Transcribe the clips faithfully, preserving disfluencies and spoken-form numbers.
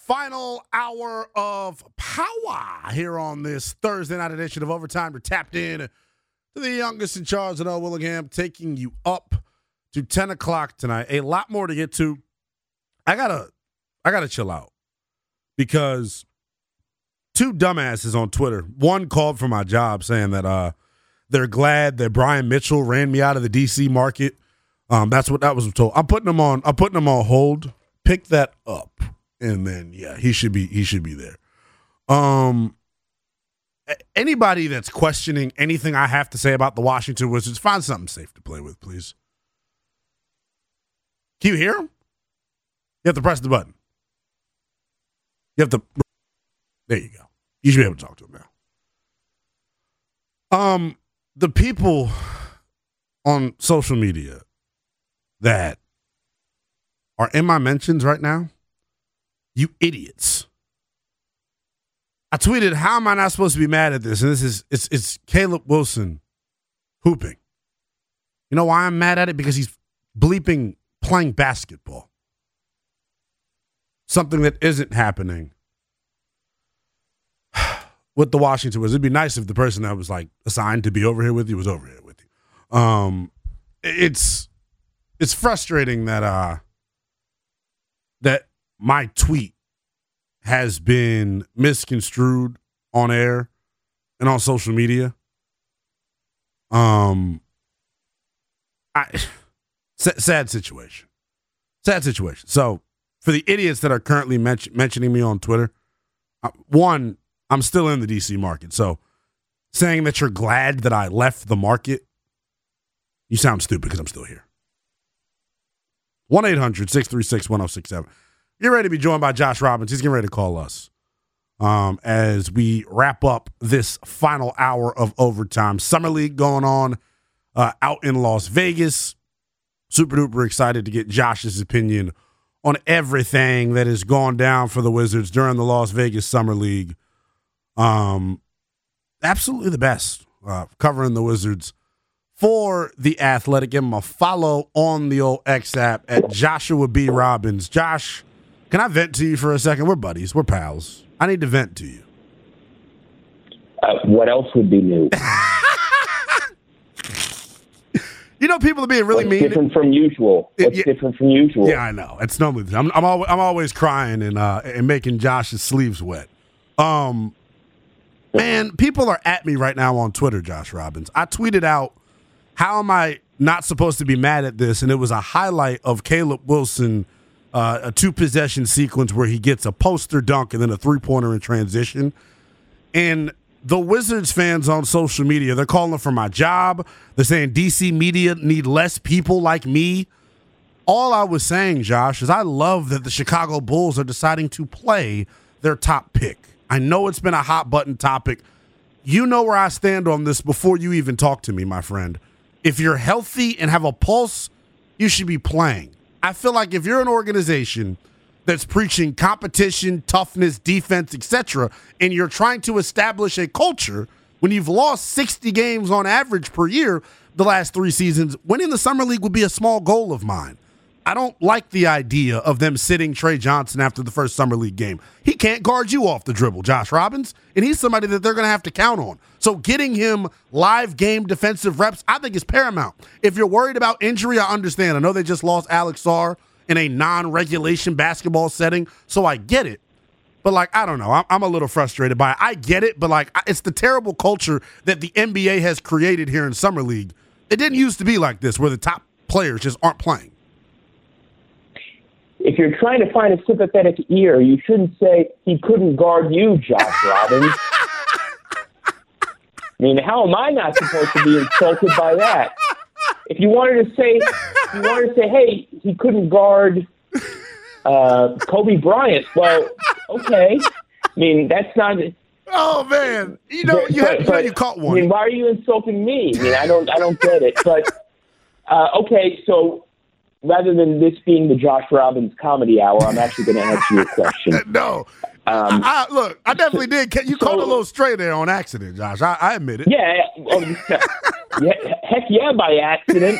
Final hour of power here on this Thursday night edition of Overtime. You're tapped in to the youngest in charge at L. Willingham, taking you up to ten o'clock tonight. A lot more to get to. I gotta, I gotta chill out because two dumbasses on Twitter. One called for my job saying that uh, they're glad that Brian Mitchell ran me out of the D C market. Um, that's what that was told. I'm putting them on. I'm putting them on hold. Pick that up. And then, yeah, he should be he should be there. Um, anybody that's questioning anything I have to say about the Washington Wizards, find something safe to play with, please. Can you hear him? You have to press the button. You have to. There you go. You should be able to talk to him now. Um, the people on social media that are in my mentions right now, you idiots. I tweeted, how am I not supposed to be mad at this? And this is, it's, it's Caleb Wilson hooping. You know why I'm mad at it? Because he's bleeping playing basketball. Something that isn't happening with the Washington Wizards. It'd be nice if the person that was like assigned to be over here with you was over here with you. Um, it's, it's frustrating that, uh, that, my tweet has been misconstrued on air and on social media. Um, I sad situation, sad situation. So for the idiots that are currently men- mentioning me on Twitter, uh, one, I'm still in the D C market. So saying that you're glad that I left the market, you sound stupid because I'm still here. one eight hundred six three six one oh six seven. You're ready to be joined by Josh Robbins. He's getting ready to call us um, as we wrap up this final hour of overtime. Summer League going on uh, out in Las Vegas. Super duper excited to get Josh's opinion on everything that has gone down for the Wizards during the Las Vegas Summer League. Um, absolutely the best uh, covering the Wizards for The Athletic. Give him a follow on the old X app at Joshua B. Robbins. Josh, can I vent to you for a second? We're buddies. We're pals. I need to vent to you. Uh, what else would be new? You know, people are being really What's mean. different from usual? What's yeah, different from usual? Yeah, I know. It's normally I'm I'm always, I'm always crying and uh, and making Josh's sleeves wet. Um, man, people are at me right now on Twitter, Josh Robbins. I tweeted out, how am I not supposed to be mad at this? And it was a highlight of Caleb Wilson, uh, a two-possession sequence where he gets a poster dunk and then a three-pointer in transition. And the Wizards fans on social media, they're calling for my job. They're saying D C media need less people like me. All I was saying, Josh, is I love that the Chicago Bulls are deciding to play their top pick. I know it's been a hot-button topic. You know where I stand on this before you even talk to me, my friend. If you're healthy and have a pulse, you should be playing. I feel like if you're an organization that's preaching competition, toughness, defense, et cetera, and you're trying to establish a culture when you've lost sixty games on average per year the last three seasons, winning the Summer League would be a small goal of mine. I don't like the idea of them sitting Trey Johnson after the first Summer League game. He can't guard you off the dribble, Josh Robbins, and he's somebody that they're going to have to count on. So getting him live game defensive reps, I think is paramount. If you're worried about injury, I understand. I know they just lost Alex Sarr in a non-regulation basketball setting, so I get it. But, like, I don't know. I'm, I'm a little frustrated by it. I get it, but, like, it's the terrible culture that the N B A has created here in Summer League. It didn't used to be like this, where the top players just aren't playing. If you're trying to find a sympathetic ear, you shouldn't say he couldn't guard you, Josh Robbins. I mean, how am I not supposed to be insulted by that? If you wanted to say, if you wanted to say, hey, he couldn't guard uh, Kobe Bryant, well, okay. I mean, that's not. Oh man, you know, you, but, had, you, but, know you caught one. I mean, why are you insulting me? I mean, I don't, I don't get it. But uh, okay, so. Rather than this being the Josh Robbins comedy hour, I'm actually going to answer your question. No. Um, I, I, look, I definitely did. You so, caught a little stray there on accident, Josh. I, I admit it. Yeah, oh, yeah. Heck yeah, by accident.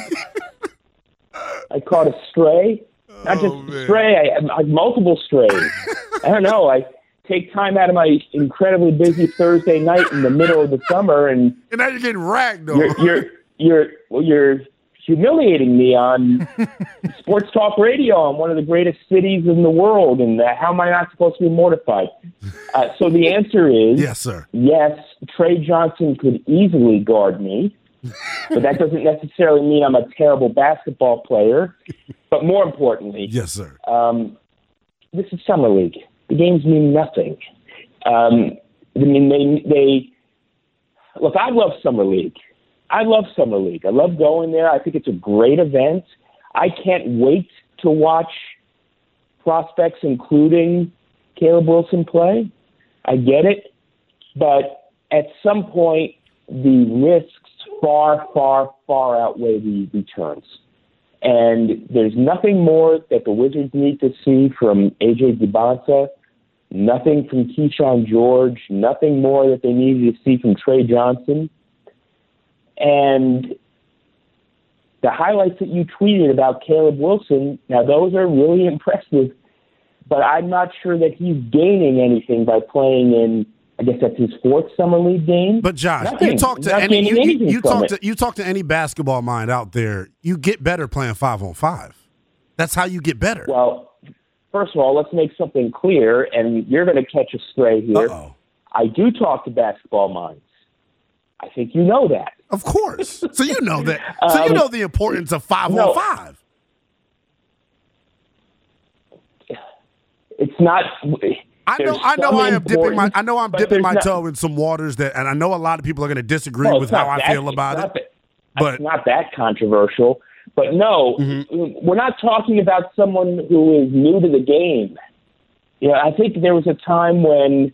I caught a stray. Not just oh, a stray, I, I, multiple strays. I don't know. I take time out of my incredibly busy Thursday night in the middle of the summer, and and now you're getting ragged on. You're you're you're well, you're humiliating me on sports talk radio on one of the greatest cities in the world, and uh, how am I not supposed to be mortified? Uh, so the answer is yes, sir. Yes, Trey Johnson could easily guard me, but that doesn't necessarily mean I'm a terrible basketball player. But more importantly, yes, sir. Um, this is summer league. The games mean nothing. Um, I mean, they they look. I love summer league. I love Summer League. I love going there. I think it's a great event. I can't wait to watch prospects, including Caleb Wilson, play. I get it. But at some point, the risks far, far, far outweigh the returns. And there's nothing more that the Wizards need to see from A J Dibonsa, nothing from Keyshawn George, nothing more that they needed to see from Trey Johnson. And the highlights that you tweeted about Caleb Wilson, now those are really impressive, but I'm not sure that he's gaining anything by playing in, I guess that's his fourth summer league game. But Josh, Nothing. you talk to Not any you, anything you, you from talk it. to you talk to any basketball mind out there, you get better playing five on five. That's how you get better. Well, first of all, let's make something clear, and you're going to catch a stray here. Uh-oh. I do talk to basketball minds. I think you know that. Of course. So you know that. So Um, you know the importance of five no. on five. It's not. I know. there's I know. some I am dipping my. importance, I know I'm but dipping there's my not- toe in some waters that, and I know a lot of people are going to disagree Well, with it's how not I that- feel about it's it. not that- But It's not that controversial. But no, Mm-hmm. we're not talking about someone who is new to the game. You know, I think there was a time when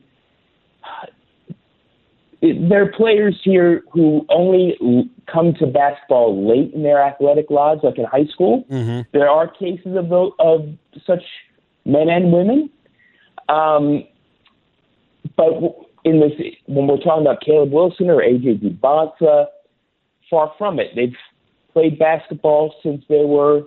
it, there are players here who only l- come to basketball late in their athletic lives, like in high school. Mm-hmm. There are cases of tho- of such men and women. Um, but w- in this, when we're talking about Caleb Wilson or A J Dibonsa, far from it. They've played basketball since they were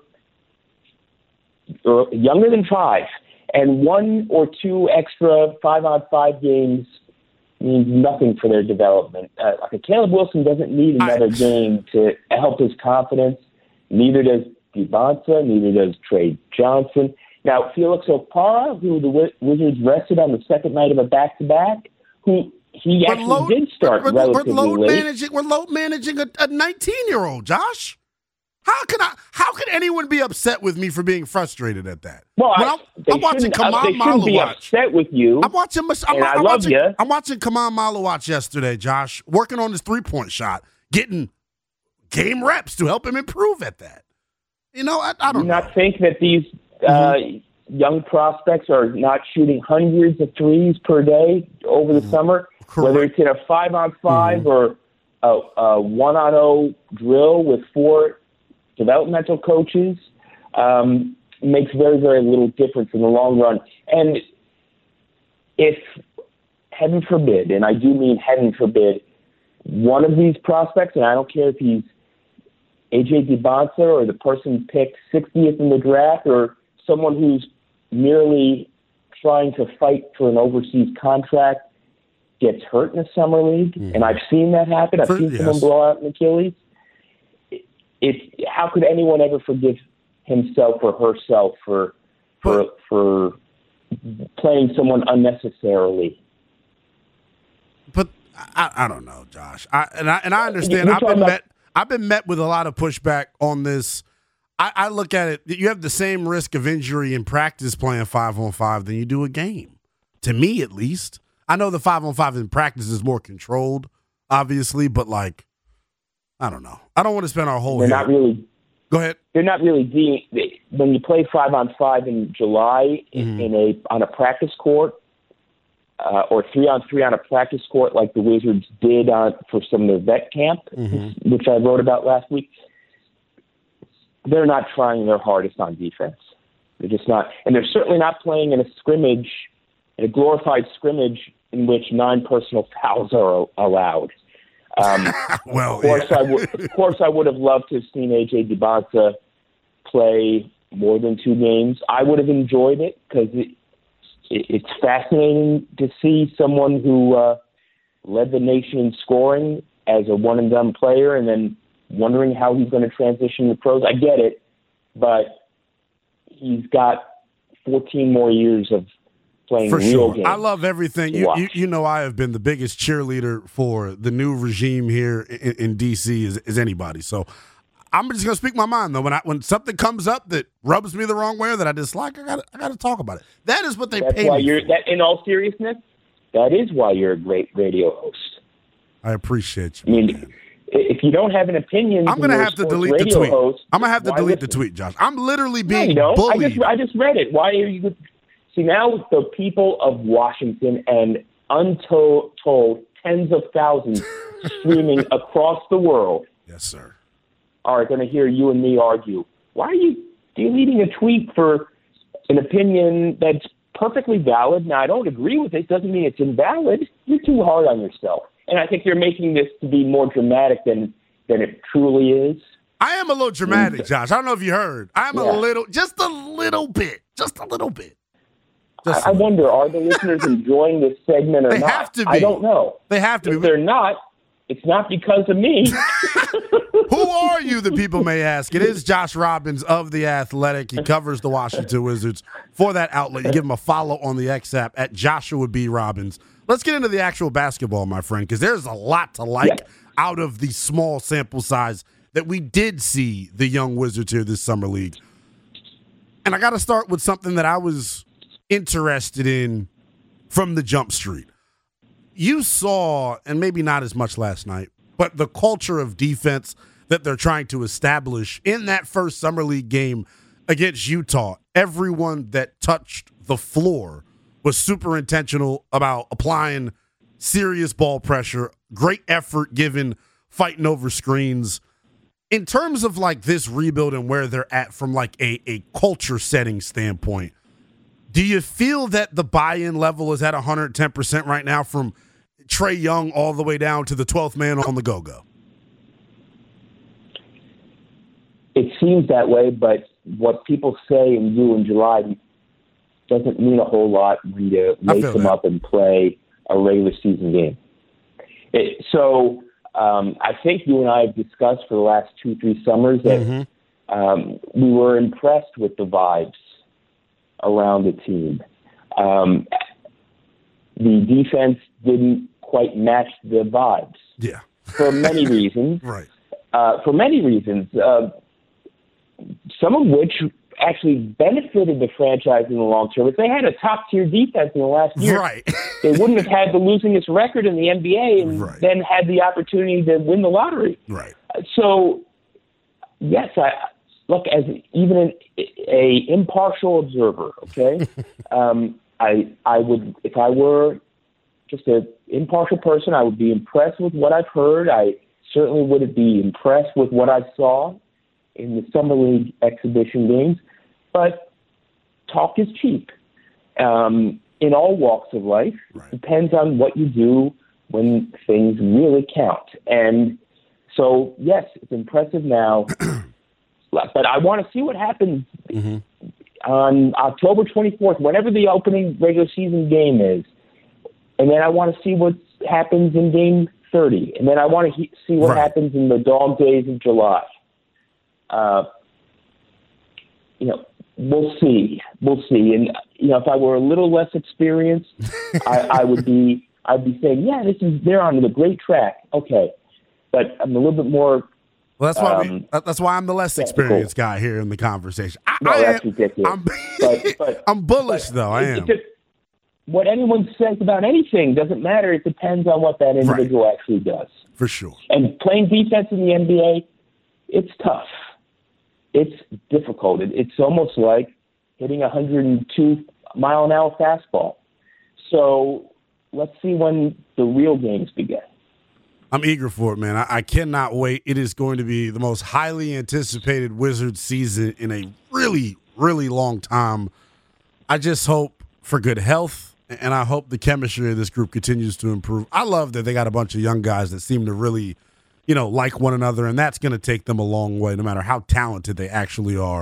uh, younger than five, and one or two extra five-on-five games means nothing for their development. Uh, like Caleb Wilson doesn't need another I, game to help his confidence. Neither does Dibonsa. Neither does Trey Johnson. Now, Felix Okpara, who the Wiz- Wizards rested on the second night of a back-to-back, who he we're actually load, did start we're, relatively we're load late. managing. We're load managing a, a nineteen-year-old. Josh, how can I? How can anyone be upset with me for being frustrated at that? Well, When I, I'm, they I'm watching shouldn't, uh, Kamal they shouldn't be Malawatch. upset with you. I'm watching. I'm, and I I'm love watching, you. I'm watching Kamal Malawatch yesterday, Josh, working on his three-point shot, getting game reps to help him improve at that. You know, I, I Do don't you know. not think that these uh, young prospects are not shooting hundreds of threes per day over the summer, Correct. whether it's in a five-on-five Mhm. or a, a one-on-oh drill with four developmental coaches? Um, makes very, very little difference in the long run. And if, heaven forbid, and I do mean heaven forbid, one of these prospects, and I don't care if he's A J Dibonsa or the person picked sixtieth in the draft or someone who's merely trying to fight for an overseas contract, gets hurt in the summer league, Mm-hmm. and I've seen that happen. I've For- seen someone yes. blow out an Achilles. It, how could anyone ever forgive himself or herself for for But- for playing someone unnecessarily? But I, I don't know, Josh. I, and I and I understand. You're I've been talking about- met. I've been met with a lot of pushback on this. I, I look at it. You have the same risk of injury in practice playing five on five than you do a game. To me, at least. I know the five on five in practice is more controlled, obviously, but like, I don't know. I don't want to spend our whole. They're year. not really. Go ahead. They're not really de- they, when you play five on five in July in, in a on a practice court, uh, or three on three on a practice court like the Wizards did on for some of their vet camp, Mm-hmm. which I wrote about last week. They're not trying their hardest on defense. They're just not, and they're certainly not playing in a scrimmage, in a glorified scrimmage in which nine personal fouls are allowed. Um, Well, of course, yeah. I would. Of course, I would have loved to have seen A J Dibonsa play more than two games. I would have enjoyed it because it, it's fascinating to see someone who uh, led the nation in scoring as a one-and-done player and then wondering how he's going to transition to pros. I get it, but he's got fourteen more years of playing for real sure. games. I love everything. You, you you know I have been the biggest cheerleader for the new regime here in, in D C as, as anybody. So I'm just gonna speak my mind though. When I when something comes up that rubs me the wrong way or that I dislike, I got I got to talk about it. That is what they That's pay why me you're for. that. In all seriousness, that is why you're a great radio host. I appreciate you. I mean, man. if you don't have an opinion, I'm gonna have to delete the tweet. Host, I'm gonna have to why delete the listen? tweet, Josh. I'm literally No, being you don't. bullied. I just I just read it. Why are you? See, now the people of Washington and untold told tens of thousands streaming across the world, yes, sir, are going to hear you and me argue. Why are you deleting a tweet for an opinion that's perfectly valid? Now, I don't agree with it. Doesn't mean it's invalid. You're too hard on yourself. And I think you're making this to be more dramatic than, than it truly is. I am a little dramatic, Josh. I don't know if you heard. I'm Yeah. a little, just a little bit, just a little bit. I, I wonder, are the listeners enjoying this segment or They not? have to be. I don't know. They have to If be. they're not, it's not because of me. Who are you, the people may ask? It is Josh Robbins of The Athletic. He covers the Washington Wizards for that outlet. You give him a follow on the X app at Joshua B. Robbins. Let's get into the actual basketball, my friend, because there's a lot to like Yeah. out of the small sample size that we did see the young Wizards here this summer league. And I got to start with something that I was interested in from the jump street. You saw, and maybe not as much last night, but the culture of defense that they're trying to establish in that first summer league game against Utah. Everyone that touched the floor was super intentional about applying serious ball pressure, great effort given, fighting over screens. In terms of like this rebuild and where they're at from like a, a culture setting standpoint, do you feel that the buy-in level is at one hundred ten percent right now from Trae Young all the way down to the twelfth man on the go-go? It seems that way, but what people say and do in July doesn't mean a whole lot when you lace them that. up and play a regular season game. It, so um, I think you and I have discussed for the last two, three summers that Mm-hmm. um, we were impressed with the vibes around the team. Um, the defense didn't quite match the vibes Yeah. for many reasons. Right. Uh, for many reasons, uh, some of which actually benefited the franchise in the long term. If they had a top-tier defense in the last year, Right. they wouldn't have had the losingest record in the N B A and Right. then had the opportunity to win the lottery. Right. So, yes, I look as even an a impartial observer. Okay, um, I I would if I were just an impartial person, I would be impressed with what I've heard. I certainly would be impressed with what I saw in the summer league exhibition games. But talk is cheap um, in all walks of life. Right. Depends on what you do when things really count. And so, yes, it's impressive now. But I want to see what happens Mm-hmm. on October twenty-fourth, whenever the opening regular season game is. And then I want to see what happens in game thirty. And then I want to he- see what Right. happens in the dog days of July. Uh, you know, we'll see. We'll see. And, you know, if I were a little less experienced, I, I would be I'd be saying, yeah, this is they're on the great track. Okay. But I'm a little bit more Well, that's why Um, we, that- that's why I'm the less technical. experienced guy here in the conversation. I, No, I that's am, ridiculous. I'm, But- but- I'm bullish though. I It- am. it just- what anyone says about anything doesn't matter. It depends on what that individual actually does. For sure. And playing defense in the N B A, it's tough. It's difficult. It, it's almost like hitting a one hundred two mile an hour fastball. So let's see when the real games begin. I'm eager for it, man. I, I cannot wait. It is going to be the most highly anticipated Wizards season in a really, really long time. I just hope for good health, and I hope the chemistry of this group continues to improve. I love that they got a bunch of young guys that seem to really, you know, like one another, and that's going to take them a long way, no matter how talented they actually are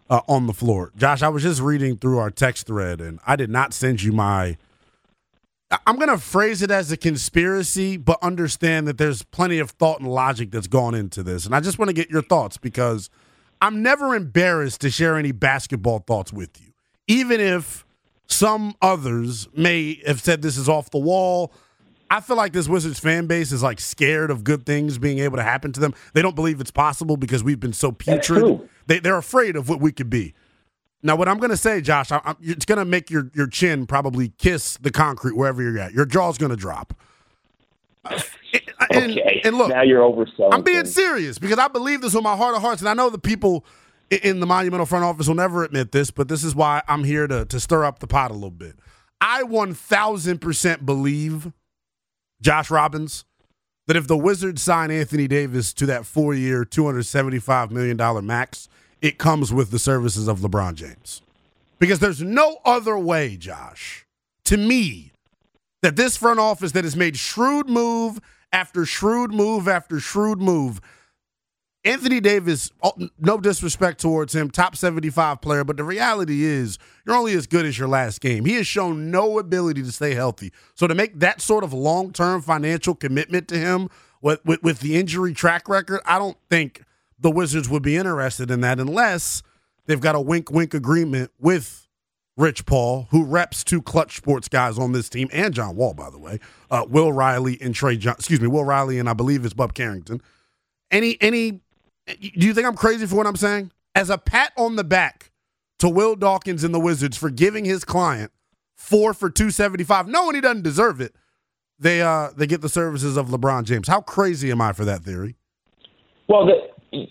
uh, on the floor. Josh, I was just reading through our text thread, and I did not send you my – I'm going to phrase it as a conspiracy, but understand that there's plenty of thought and logic that's gone into this. And I just want to get your thoughts because I'm never embarrassed to share any basketball thoughts with you, even if some others may have said this is off the wall. I feel like this Wizards fan base is like scared of good things being able to happen to them. They don't believe it's possible because we've been so putrid. They, they're afraid of what we could be. Now, what I'm going to say, Josh, I, I, it's going to make your, your chin probably kiss the concrete wherever you're at. Your jaw's going to drop. Uh, and, okay, and look, now you're overselling. I'm being things. serious because I believe this with my heart of hearts, and I know the people in, in the Monumental front office will never admit this, but this is why I'm here to, to stir up the pot a little bit. I one thousand percent believe, Josh Robbins, that if the Wizards sign Anthony Davis to that four-year, two hundred seventy-five million dollars max, it comes with the services of LeBron James. Because there's no other way, Josh, to me, that this front office that has made shrewd move after shrewd move after shrewd move, Anthony Davis, no disrespect towards him, top seventy-five player, but the reality is you're only as good as your last game. He has shown no ability to stay healthy. So to make that sort of long-term financial commitment to him with, with, with the injury track record, I don't think the Wizards would be interested in that unless they've got a wink-wink agreement with Rich Paul, who reps two clutch sports guys on this team, and John Wall, by the way, uh, Will Riley and Trey John, excuse me, Will Riley and I believe it's Bub Carrington. Any, any, do you think I'm crazy for what I'm saying? As a pat on the back to Will Dawkins and the Wizards for giving his client four for two seventy-five, knowing he doesn't deserve it, they uh they get the services of LeBron James. How crazy am I for that theory? Well, the,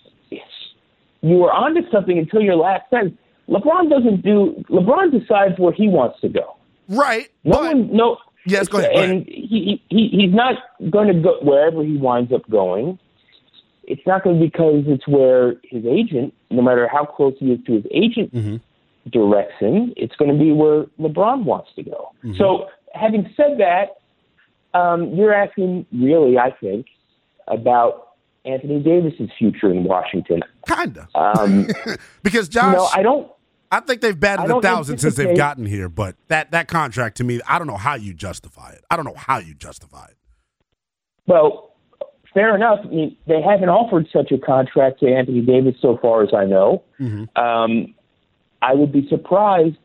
you were onto something until your last sentence. LeBron doesn't do. LeBron decides where he wants to go. Right. No but, one. No. Yes. Go ahead. Go and ahead. he, he he's not going to go wherever he winds up going. It's not going to be because it's where his agent, no matter how close he is to his agent, Mm-hmm. directs him. It's going to be where LeBron wants to go. Mm-hmm. So, having said that, um, you're asking really, I think, about Anthony Davis's future in Washington. Kinda. Um, because Josh, you know, I don't. I think they've batted I a thousand since they've anticipate- gotten here, but that, that contract to me, I don't know how you justify it. I don't know how you justify it. Well, fair enough. I mean, they haven't offered such a contract to Anthony Davis so far as I know. Mm-hmm. Um, I would be surprised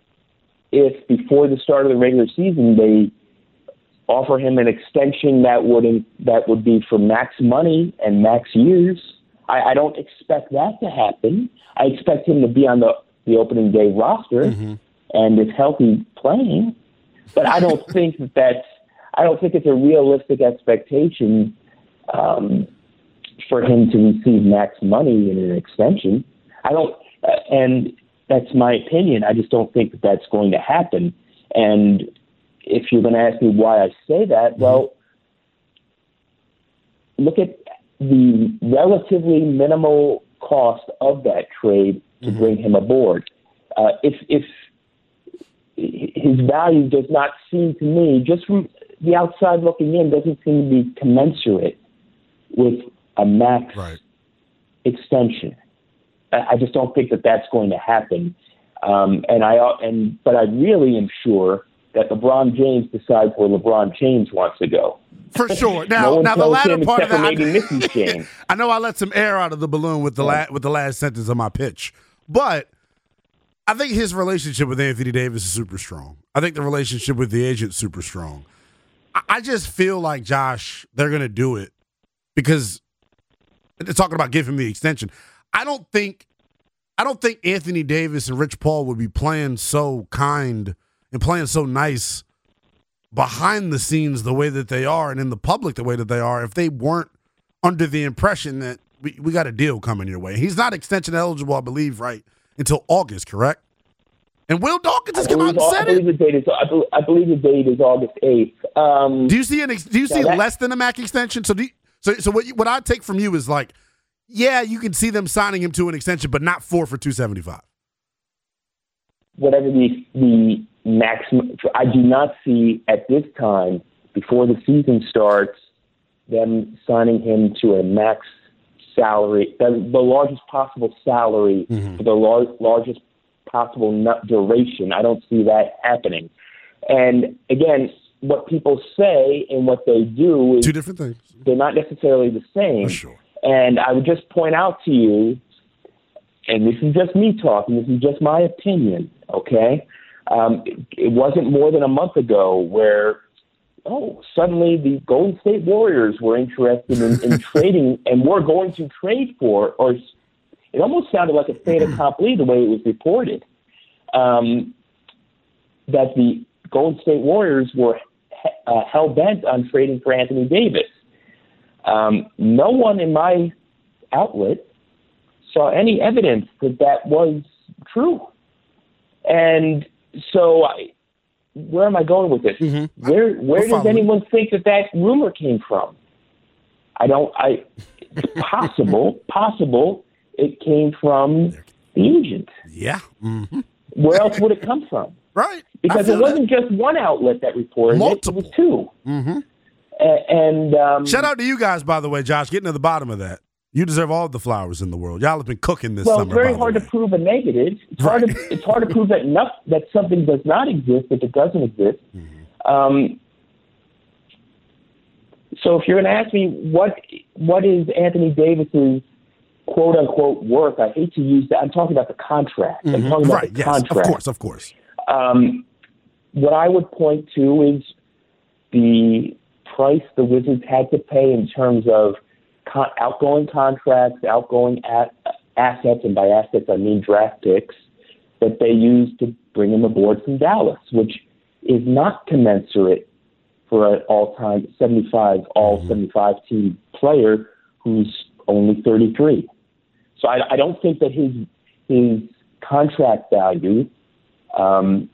if before the start of the regular season they offer him an extension that would that would be for max money and max years. I, I don't expect that to happen. I expect him to be on the, the opening day roster Mm-hmm. and if healthy playing. But I don't think that that's I don't think it's a realistic expectation um, for him to receive max money in an extension. I don't, uh, and that's my opinion. I just don't think that that's going to happen. And if you're going to ask me why I say that, well, look at the relatively minimal cost of that trade to Mm-hmm. bring him aboard. Uh, if if his value does not seem to me, just from the outside looking in, doesn't seem to be commensurate with a max Right. extension. I I just don't think that that's going to happen. Um, and I and but I really am sure that LeBron James decides where LeBron James wants to go. For sure. Now, no one now the tells latter him part of except that, for maybe Missus James. I know I let some air out of the balloon with the Yeah. la- with the last sentence of my pitch, but I think his relationship with Anthony Davis is super strong. I think the relationship with the agent is super strong. I, I just feel like, Josh, they're going to do it because they're talking about giving me extension. I don't think I don't think Anthony Davis and Rich Paul would be playing so kind and playing so nice behind the scenes the way that they are and in the public the way that they are if they weren't under the impression that we, we got a deal coming your way. He's not extension eligible, I believe, right, until August, correct? And Will Dawkins has I come out believe, and I said believe it. the date is I believe, I believe the date is August eighth. Um, Do you see an ex- do you see Yeah, that- less than a max extension? So do you, so so what you, what I take from you is like, yeah, you can see them signing him to an extension, but not four for two seventy five. whatever the the maximum. I do not see at this time, before the season starts, them signing him to a max salary, the, the largest possible salary mm-hmm. for the lar- largest possible nut duration. I don't see that happening. And again, what people say and what they do is two different things. They're not necessarily the same. For sure. And I would just point out to you, and this is just me talking, this is just my opinion, okay? Um, it, it wasn't more than a month ago where, oh, suddenly the Golden State Warriors were interested in, in trading and were going to trade for, or it almost sounded like a fait accompli the way it was reported, um, that the Golden State Warriors were uh, hell-bent on trading for Anthony Davis. Um, no one in my outlet saw any evidence that that was true. And so I, where am I going with this? Mm-hmm. Where where does anyone think that that rumor came from? I don't, I, it's possible, possible it came from the agent. Yeah. Mm-hmm. Where else would it come from? Right. Because it wasn't that. just one outlet that reported Multiple. it, it was two. Mm-hmm. And um, shout out to you guys, by the way, Josh, getting to the bottom of that. You deserve all the flowers in the world. Y'all have been cooking this well, summer. Well, it's very hard to prove a negative. It's right. hard to it's hard to prove that enough, that something does not exist, that it doesn't exist. Mm-hmm. Um, so if you're going to ask me what what is Anthony Davis's quote unquote work, I hate to use that. I'm talking about the contract. Mm-hmm. I'm talking about right. the yes. contract. Of course, of course. Um, what I would point to is the price the Wizards had to pay in terms of con- outgoing contracts, outgoing at- assets, and by assets I mean draft picks, that they used to bring him aboard from Dallas, which is not commensurate for an all-time seventy-five, all mm-hmm. seventy-five team player who's only thirty-three. So I, I don't think that his his contract value um,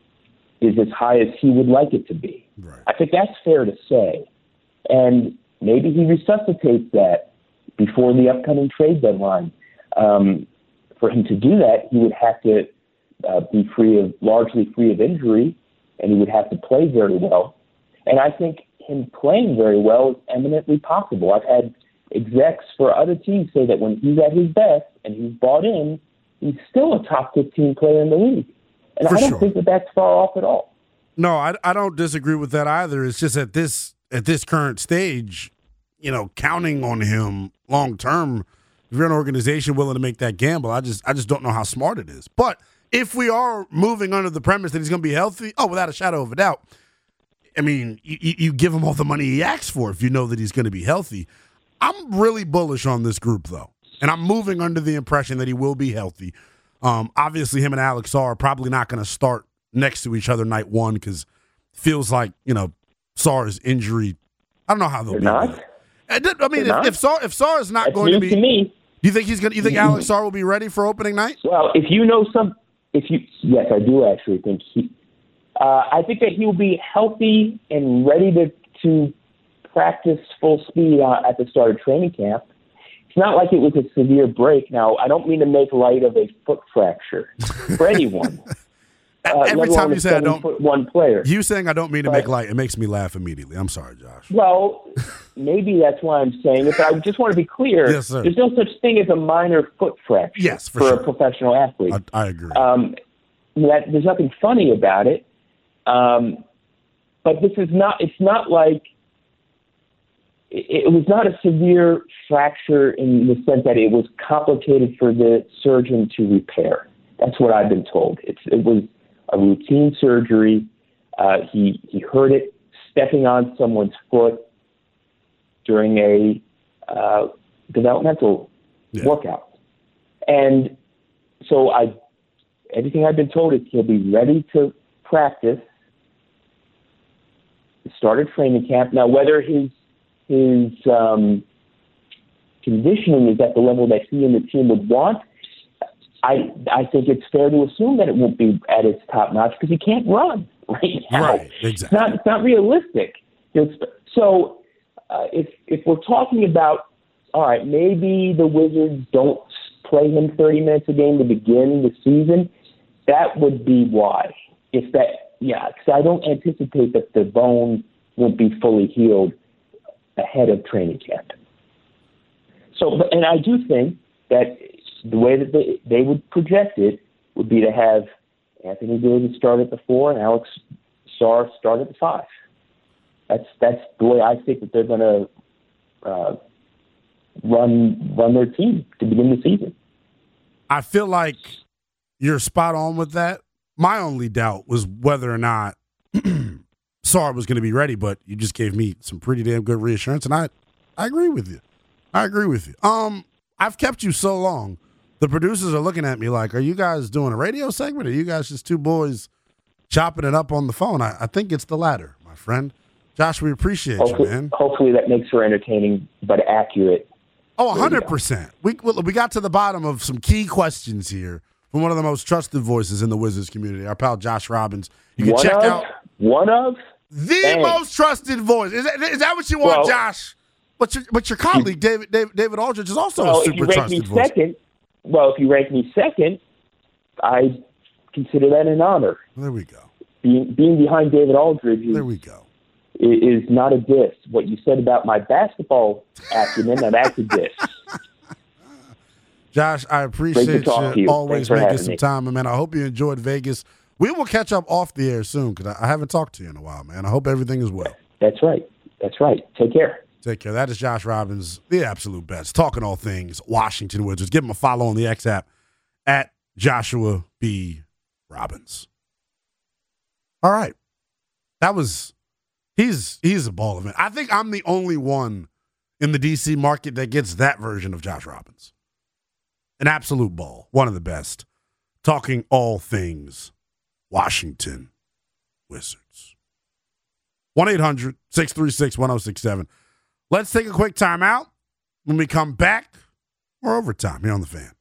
is as high as he would like it to be. Right. I think that's fair to say. And maybe he resuscitates that before the upcoming trade deadline. Um, for him to do that, he would have to uh, be free of, largely free of injury, and he would have to play very well. And I think him playing very well is eminently possible. I've had execs for other teams say that when he's at his best and he's bought in, he's still a top fifteen player in the league. And For I don't sure. think that that's far off at all. No, I, I don't disagree with that either. It's just at this at this current stage, you know, counting on him long term, if you're an organization willing to make that gamble, I just I just don't know how smart it is. But if we are moving under the premise that he's going to be healthy, oh, without a shadow of a doubt, I mean, you, you give him all the money he asks for if you know that he's going to be healthy. I'm really bullish on this group, though, and I'm moving under the impression that he will be healthy. Um, obviously, him and Alex Sarr are probably not going to start next to each other night one because feels like, you know, Sarr's injury. I don't know how they'll They're be. not? With it. I, I mean, if, if Sarr if Sarr is not That's going to be, to me. you think he's going? You think Alex Sarr will be ready for opening night? Well, if you know some, if you yes, I do actually think he. Uh, I think that he will be healthy and ready to to practice full speed uh, at the start of training camp. It's not like it was a severe break. Now, I don't mean to make light of a foot fracture for anyone. Uh, Every time you say I don't, one player. You saying I don't mean to but, make light, it makes me laugh immediately. I'm sorry, Josh. Well, maybe that's why I'm saying it, but I just want to be clear. Yes, sir. There's no such thing as a minor foot fracture yes, for, for sure. a professional athlete. I, I agree. Um, that, there's nothing funny about it. Um, but this is not, it's not like, it, it was not a severe fracture in the sense that it was complicated for the surgeon to repair. That's what I've been told. It's, it was a routine surgery. Uh, he, he hurt it stepping on someone's foot during a uh, developmental yeah. workout. And so I, everything I've been told is he'll be ready to practice, started training camp. Now, whether his his um, conditioning is at the level that he and the team would want, I I think it's fair to assume that it won't be at its top notch because he can't run right now. Right, exactly. It's not it's not realistic. It's, so uh, if if we're talking about, all right, maybe the Wizards don't play him thirty minutes a game to begin the season, that would be why. If that, yeah, because I don't anticipate that the bone won't be fully healed ahead of training camp. So, and I do think that the way that they, they would project it would be to have Anthony Davis start at the four and Alex Sarr start at the five. That's that's the way I think that they're going to uh, run run their team to begin the season. I feel like you're spot on with that. My only doubt was whether or not Sarr was going to be ready, but you just gave me some pretty damn good reassurance, and I, I agree with you. I agree with you. Um, I've kept you so long. The producers are looking at me like, are you guys doing a radio segment, or are you guys just two boys chopping it up on the phone? I, I think it's the latter, my friend. Josh, we appreciate hopefully, you, man. Hopefully that makes for entertaining but accurate. Oh, one hundred percent. We, we got to the bottom of some key questions here from one of the most trusted voices in the Wizards community, our pal Josh Robbins. You can one check of, out one of the dang. most trusted voice. Is that, is that what you want, well, Josh? But your, but your colleague, David, David David Aldridge, is also well, a super if you rank trusted me voice. Second, well, if you rank me second, I consider that an honor. There we go. Being, being behind David Aldridge is, there we go. is not a diss. What you said about my basketball acumen, that's a diss. Josh, I appreciate you, you always making some me. time, man. I hope you enjoyed Vegas. We will catch up off the air soon because I, I haven't talked to you in a while, man. I hope everything is well. That's right. That's right. Take care. Take care. That is Josh Robbins, the absolute best, talking all things Washington Wizards. Give him a follow on the X app at Joshua B. Robbins. All right. That was he's he's a ball of it. I think I'm the only one in the D C market that gets that version of Josh Robbins. An absolute ball. One of the best. Talking all things Washington Wizards. one eight hundred six three six one oh six seven. Let's take a quick timeout. When we come back, we're overtime here on The Fan.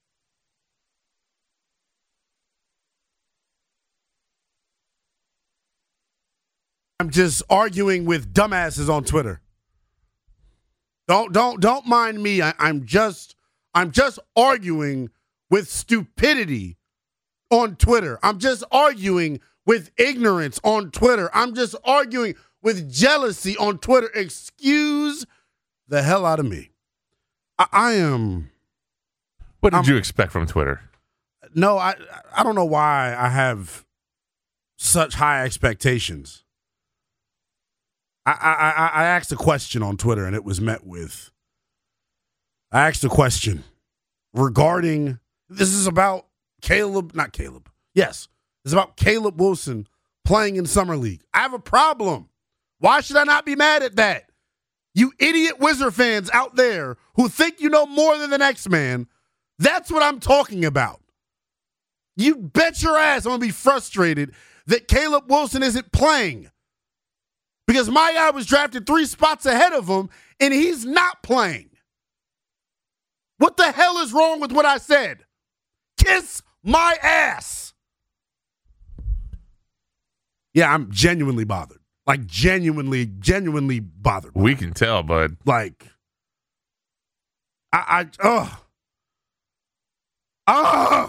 I'm just arguing with dumbasses on Twitter. Don't don't don't mind me. I, I'm just I'm just arguing with stupidity on Twitter. I'm just arguing with ignorance on Twitter. I'm just arguing with jealousy on Twitter. Excuse the hell out of me. I, I am. What did I'm, you expect from Twitter? No, I I don't know why I have such high expectations. I, I, I asked a question on Twitter, and it was met with, I asked a question regarding, this is about Caleb, not Caleb, yes, it's about Caleb Wilson playing in Summer League. I have a problem. Why should I not be mad at that? You idiot Wizard fans out there who think you know more than the next man, that's what I'm talking about. You bet your ass I'm going to be frustrated that Caleb Wilson isn't playing. Because my guy was drafted three spots ahead of him, and he's not playing. What the hell is wrong with what I said? Kiss my ass. Yeah, I'm genuinely bothered. Like, genuinely, genuinely bothered. We can tell, bud. Like, I, I, ugh. Ugh.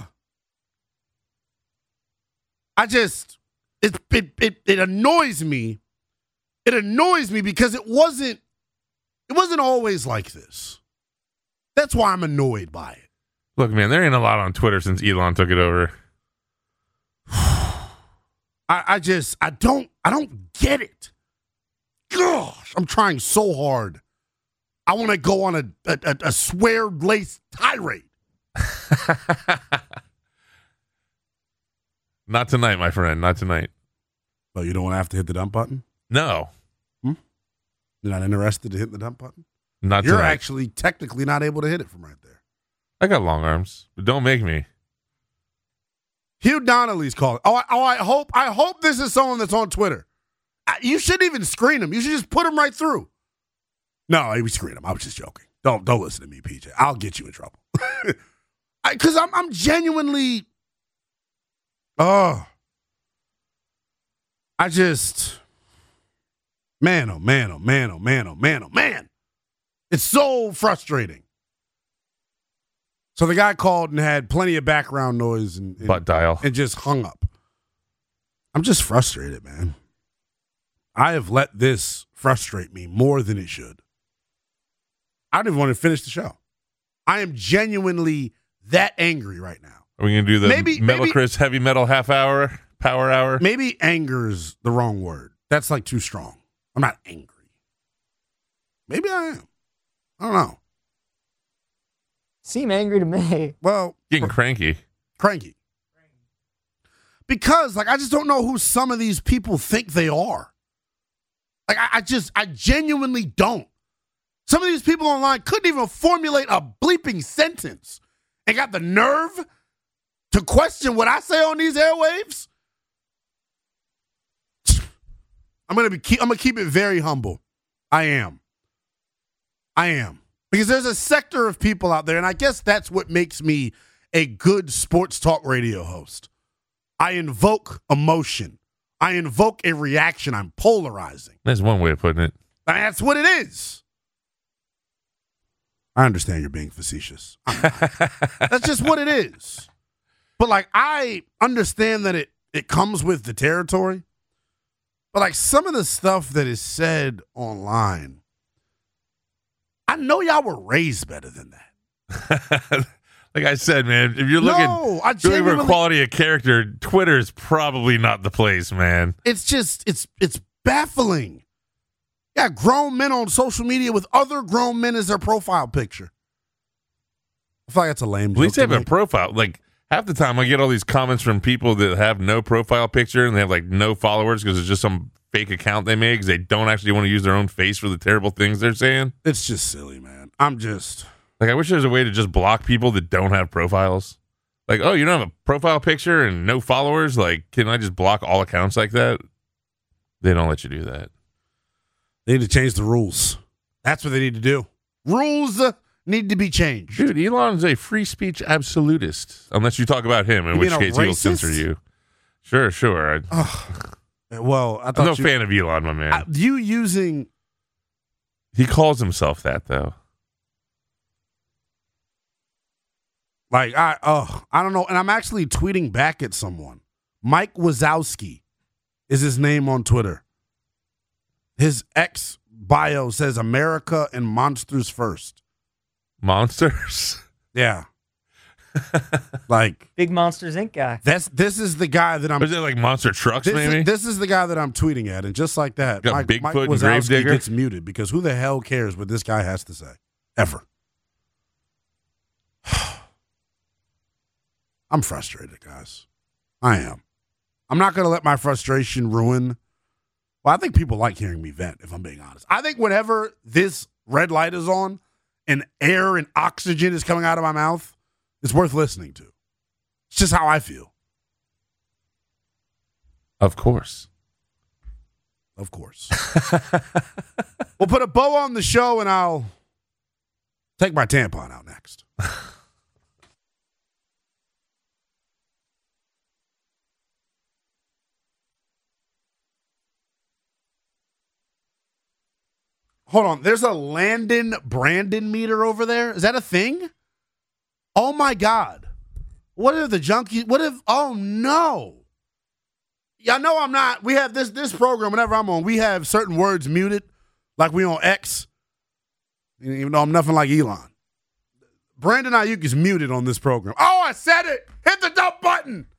I just, it, it, it, it annoys me. It annoys me because it wasn't it wasn't always like this. That's why I'm annoyed by it. Look, man, there ain't a lot on Twitter since Elon took it over. I, I just I don't I don't get it. Gosh, I'm trying so hard. I want to go on a a, a swear-laced tirade. Not tonight, my friend. Not tonight. Oh, you don't want to have to hit the dump button? No. Hmm? You're not interested to hit the dump button? Not You're tonight. actually technically not able to hit it from right there. I got long arms, but don't make me. Hugh Donnelly's calling. Oh, I, oh, I hope I hope this is someone that's on Twitter. I, you shouldn't even screen him. You should just put him right through. No, we screen him. I was just joking. Don't don't listen to me, P J. I'll get you in trouble. Because I'm I'm genuinely. Oh. I just. Man, oh man, oh man, oh man, oh man, oh man. It's so frustrating. So the guy called and had plenty of background noise and, and Butt dial. and just hung up. I'm just frustrated, man. I have let this frustrate me more than it should. I don't even want to finish the show. I am genuinely that angry right now. Are we gonna do the Maybe- Metal maybe- Chris heavy metal half hour, power hour? Maybe anger's the wrong word. That's like too strong. I'm not angry. Maybe I am. I don't know. Seem angry to me. Well, Getting cranky. cranky. Because, like, I just don't know who some of these people think they are. Like, I, I just, I genuinely don't. Some of these people online couldn't even formulate a bleeping sentence and got the nerve to question what I say on these airwaves. I'm gonna be, keep, I'm gonna keep it very humble. I am. I am. Because there's a sector of people out there, and I guess that's what makes me a good sports talk radio host. I invoke emotion. I invoke a reaction. I'm polarizing. That's one way of putting it. That's what it is. I understand you're being facetious. That's just what it is. But, like, I understand that it, it comes with the territory. But, like, some of the stuff that is said online, I know y'all were raised better than that. Like I said, man, if you're looking, No, I if you're looking for genuinely- quality of character, Twitter is probably not the place, man. It's just, it's it's baffling. Yeah, grown men on social media with other grown men as their profile picture. I feel like that's a lame At least they joke have to a make. profile. Like half the time, I get all these comments from people that have no profile picture and they have like no followers because it's just some fake account they made because they don't actually want to use their own face for the terrible things they're saying. It's just silly, man. I'm just... Like I wish there was a way to just block people that don't have profiles. Like, oh, you don't have a profile picture and no followers? Like, can I just block all accounts like that? They don't let you do that. They need to change the rules. That's what they need to do. Rules uh, need to be changed. Dude, Elon's a free speech absolutist. Unless you talk about him, in You which mean a case he will racist? censor you. Sure, sure. I, Well, I I'm thought no you, fan of Elon, my man. I- you using... He calls himself that, though. Like, I, oh, I don't know. And I'm actually tweeting back at someone. Mike Wazowski is his name on Twitter. His ex bio says America and monsters first. Monsters? Yeah. Like, Big Monsters Incorporated guy. that's this is the guy that I'm Or is it like monster trucks, this maybe? is, this is the guy that I'm tweeting at. And just like that, Got Mike, Bigfoot Mike and Wazowski Gravedigger? gets muted because who the hell cares what this guy has to say? Ever. I'm frustrated, guys. I am. I'm not going to let my frustration ruin. Well, I think people like hearing me vent, if I'm being honest. I think whenever this red light is on and air and oxygen is coming out of my mouth, it's worth listening to. It's just how I feel. Of course. Of course. We'll put a bow on the show and I'll take my tampon out next. Hold on. There's a Landon Brandon meter over there. Is that a thing? Oh my God. What if the junkie? What if? Oh no. Y'all know I'm not. We have this this program. Whenever I'm on, we have certain words muted, like we on X. Even though I'm nothing like Elon. Brandon Ayuk is muted on this program. Oh, I said it. Hit the dump button.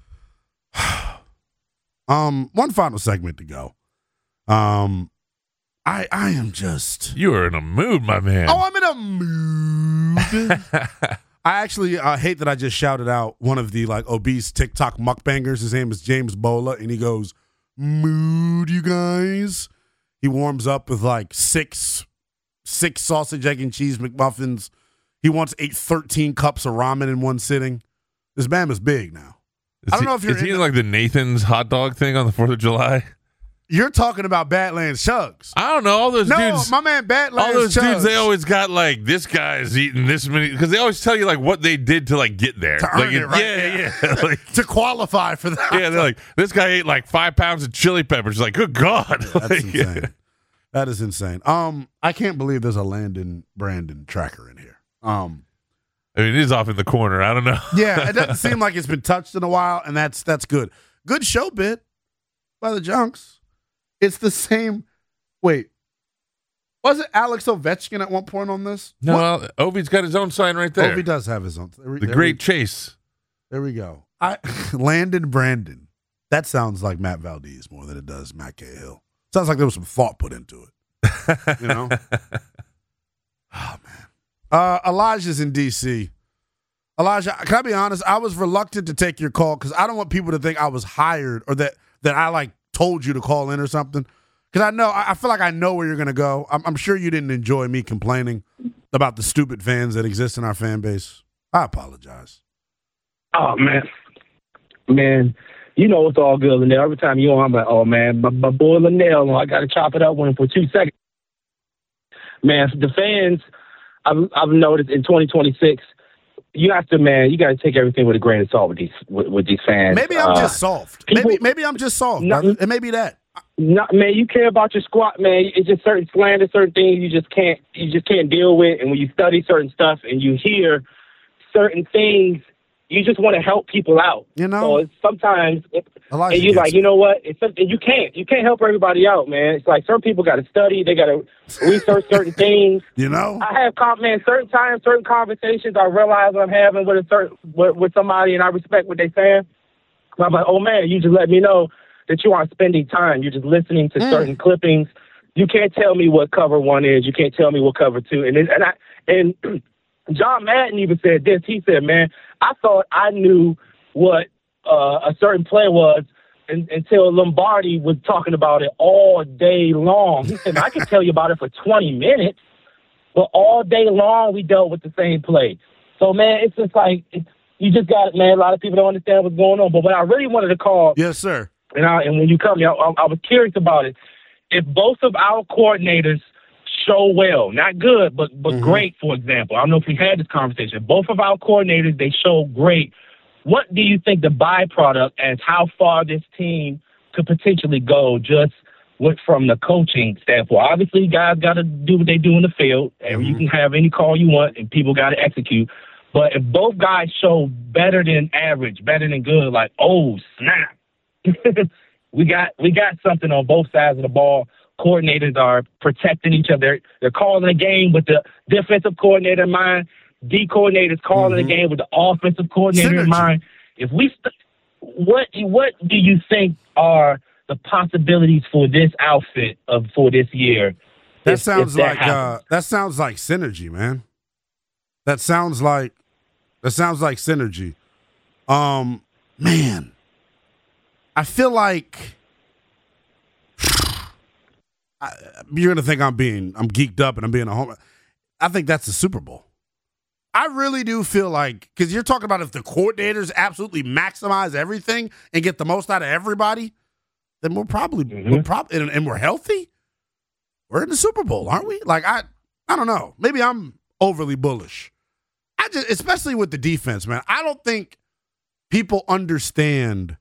um, one final segment to go. Um, I I am just. You are in a mood, my man. Oh, I'm in a mood. I actually uh, hate that I just shouted out one of the like obese TikTok mukbangers. His name is James Bola, and he goes, "Mood, you guys." He warms up with like six, six sausage, egg, and cheese McMuffins. He once ate thirteen cups of ramen in one sitting. This man is big now. Is I don't he, know if you're is he in in the- like the Nathan's hot dog thing on the fourth of July? You're talking about Badlands Chugs. I don't know. All those No, dudes. my man Badlands all those Chugs. dudes, they always got like this guy's eating this many because they always tell you like what they did to like get there. To earn like, it, right? Yeah, yeah. like, to qualify for that. yeah, they're like this guy ate like five pounds of chili peppers. Like, good God, That's Like, insane. That is insane. Um, I can't believe there's a Landon Brandon tracker in here. Um, I mean, it is off in the corner. I don't know. yeah, it doesn't seem like it's been touched in a while, and that's that's good. Good show bit by the Junks. It's the same. Wait, Was it Alex Ovechkin at one point on this? No, well, Ovi's got his own sign right there. Ovi does have his own. There, the there Great we, Chase. There we go. I Landon Brandon. That sounds like Matt Valdez more than it does Matt Cahill. Sounds like there was some thought put into it. You know? Oh, man. Uh, Elijah's in D C Elijah, can I be honest? I was reluctant to take your call because I don't want people to think I was hired or that, that I, like, told you to call in or something. Because I know, I feel like I know where you're going to go. I'm, I'm sure you didn't enjoy me complaining about the stupid fans that exist in our fan base. I apologize. Oh, man. Man, you know it's all good, Linnell. Every time you on, I'm like, oh, man, my, my boy Linnell, I got to chop it up with him for two seconds. Man, the fans, I've, I've noticed in twenty twenty-six, you have to, man, you got to take everything with a grain of salt with these with, with these fans. Maybe I'm uh, just soft. People, maybe maybe I'm just soft, no, brother. It may be that. No, man, you care about your squad, man. It's just certain slander, certain things you just can't you just can't deal with. And when you study certain stuff and you hear certain things, you just want to help people out. You know, so it's sometimes, it, Elijah and you're like, me. you know what? It's something you can't you can't help everybody out, man. It's like certain people got to study, they got to research certain things. You know, I have com- man, certain times, certain conversations, I realize I'm having with a certain with, with somebody, and I respect what they're saying. So I'm like, oh man, you just let me know that you aren't spending time. You're just listening to mm. certain clippings. You can't tell me what cover one is. You can't tell me what cover two. And and I and John Madden even said this. He said, "Man, I thought I knew what uh, a certain play was in, until Lombardi was talking about it all day long." He said, "I can tell you about it for twenty minutes, but all day long we dealt with the same play." So man, it's just like it's, you just got it, man. A lot of people don't understand what's going on. But what I really wanted to call, yes, sir. And, I, and when you come, I, I was curious about it. If both of our coordinators show well, not good, but but mm-hmm. great, for example. I don't know if we had this conversation. Both of our coordinators, they show great. What do you think the byproduct as how far this team could potentially go just with, from the coaching standpoint? Obviously, guys got to do what they do in the field, and mm-hmm. you can have any call you want, and people got to execute. But if both guys show better than average, better than good, like, oh, snap. we got we got something on both sides of the ball. Coordinators are protecting each other. They're, they're calling a game with the defensive coordinator in mind. D coordinators calling mm-hmm. a game with the offensive coordinator Synergy. in mind. If we, st- what what do you think are the possibilities for this outfit of for this year? That if, sounds if that like uh, that sounds like synergy, man. That sounds like that sounds like synergy. Um, man. I feel like I, you're gonna think I'm being I'm geeked up and I'm being a homer. I think that's the Super Bowl. I really do feel like because you're talking about if the coordinators absolutely maximize everything and get the most out of everybody, then we're probably mm-hmm. we're probably and, and we're healthy. We're in the Super Bowl, aren't we? Like I I don't know. Maybe I'm overly bullish. I just especially with the defense, man. I don't think people understand.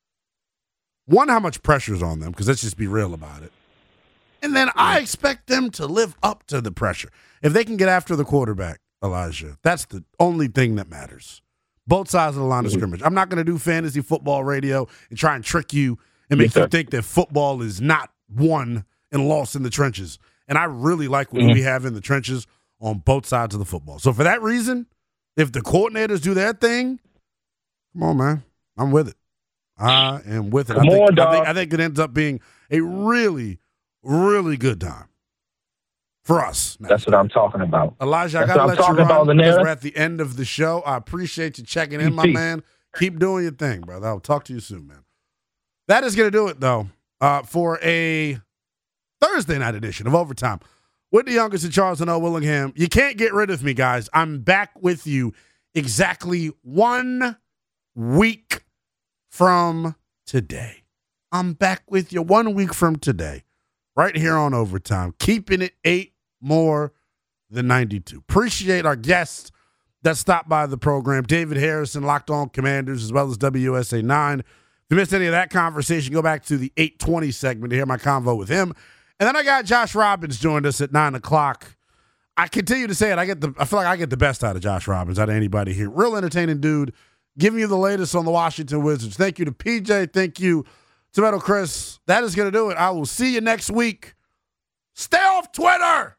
One, how much pressure's on them, because let's just be real about it. And then I expect them to live up to the pressure. If they can get after the quarterback, Elijah, that's the only thing that matters. Both sides of the line of scrimmage. I'm not going to do fantasy football radio and try and trick you and make yes, you think that football is not won and lost in the trenches. And I really like what mm-hmm. we have in the trenches on both sides of the football. So for that reason, if the coordinators do their thing, come on, man. I'm with it. I am with it. I think, on, I think I think it ends up being a really, really good time for us. That's what I'm talking about. Elijah, That's I got to let you run about, because we're at the end of the show. I appreciate you checking in, my man. Keep doing your thing, brother. I'll talk to you soon, man. That is going to do it, though, uh, for a Thursday night edition of Overtime with the youngest and Charles and O. Willingham. You can't get rid of me, guys. I'm back with you exactly one week from today. I'm back with you one week from today, right here on Overtime, keeping it eight more than ninety-two. Appreciate our guests that stopped by the program, David Harrison, Locked On Commanders, as well as W S A nine. If you missed any of that conversation, go back to the eight twenty segment to hear my convo with him. And then I got Josh Robbins joined us at nine o'clock. I continue to say it. I get the. I feel like I get the best out of Josh Robbins, out of anybody here. Real entertaining dude. Giving you the latest on the Washington Wizards. Thank you to P J. Thank you to Metal Chris. That is going to do it. I will see you next week. Stay off Twitter.